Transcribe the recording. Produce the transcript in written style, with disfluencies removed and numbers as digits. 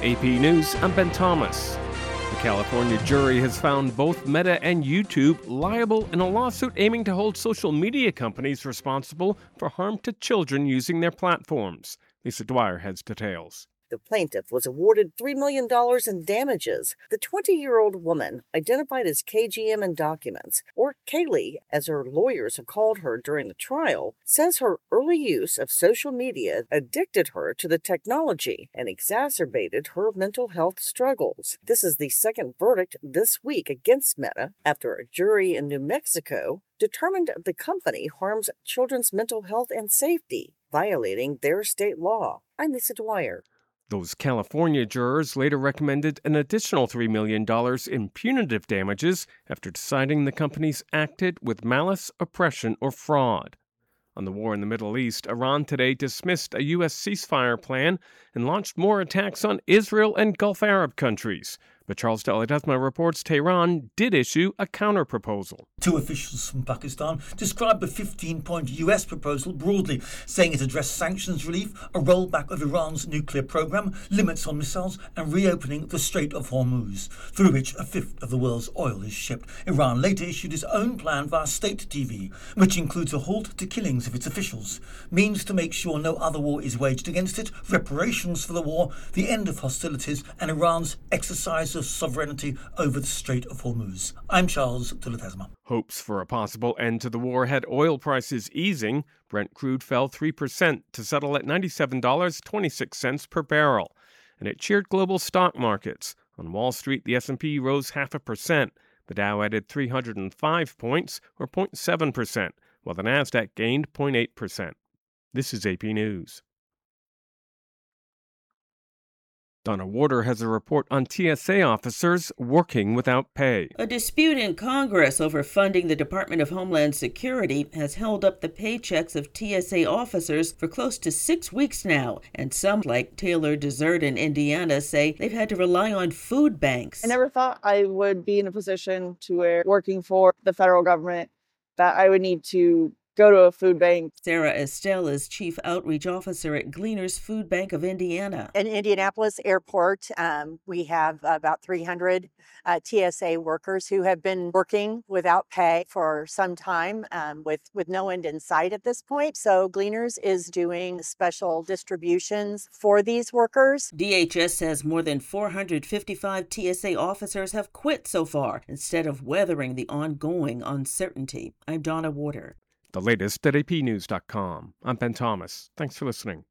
AP News, I'm Ben Thomas. The California jury has found both Meta and YouTube liable in a lawsuit aiming to hold social media companies responsible for harm to children using their platforms. Lisa Dwyer has details. The plaintiff was awarded $3 million in damages. The 20-year-old woman, identified as KGM in documents, or Kaylee, as her lawyers have called her during the trial, says her early use of social media addicted her to the technology and exacerbated her mental health struggles. This is the second verdict this week against Meta after a jury in New Mexico determined the company harms children's mental health and safety, violating their state law. I'm Lisa Dwyer. Those California jurors later recommended an additional $3 million in punitive damages after deciding the companies acted with malice, oppression, or fraud. On the war in the Middle East, Iran today dismissed a U.S. ceasefire plan and launched more attacks on Israel and Gulf Arab countries. But Charles De Ledesma reports Tehran did issue a counter-proposal. Two officials from Pakistan described the 15-point U.S. proposal broadly, saying it addressed sanctions relief, a rollback of Iran's nuclear program, limits on missiles, and reopening the Strait of Hormuz, through which a fifth of the world's oil is shipped. Iran later issued its own plan via state TV, which includes a halt to killings of its officials, means to make sure no other war is waged against it, reparations for the war, the end of hostilities, and Iran's exercise of sovereignty over the Strait of Hormuz. I'm Charles De Ledesma. Hopes for a possible end to the war had oil prices easing. Brent crude fell 3% to settle at $97.26 per barrel, and it cheered global stock markets. On Wall Street, the S&P rose 0.5%. The Dow added 305 points, or 0.7%, while the Nasdaq gained 0.8%. This is AP News. Donna Warder has a report on TSA officers working without pay. A dispute in Congress over funding the Department of Homeland Security has held up the paychecks of TSA officers for close to 6 weeks now, and some, like Taylor Desert in Indiana, say they've had to rely on food banks. I never thought I would be in a position to where working for the federal government that I would need to go to a food bank. Sarah Estelle is Chief Outreach Officer at Gleaners Food Bank of Indiana. In Indianapolis Airport, we have about 300 TSA workers who have been working without pay for some time with no end in sight at this point. So Gleaners is doing special distributions for these workers. DHS says more than 455 TSA officers have quit so far instead of weathering the ongoing uncertainty. I'm Donna Warder. The latest at apnews.com. I'm Ben Thomas. Thanks for listening.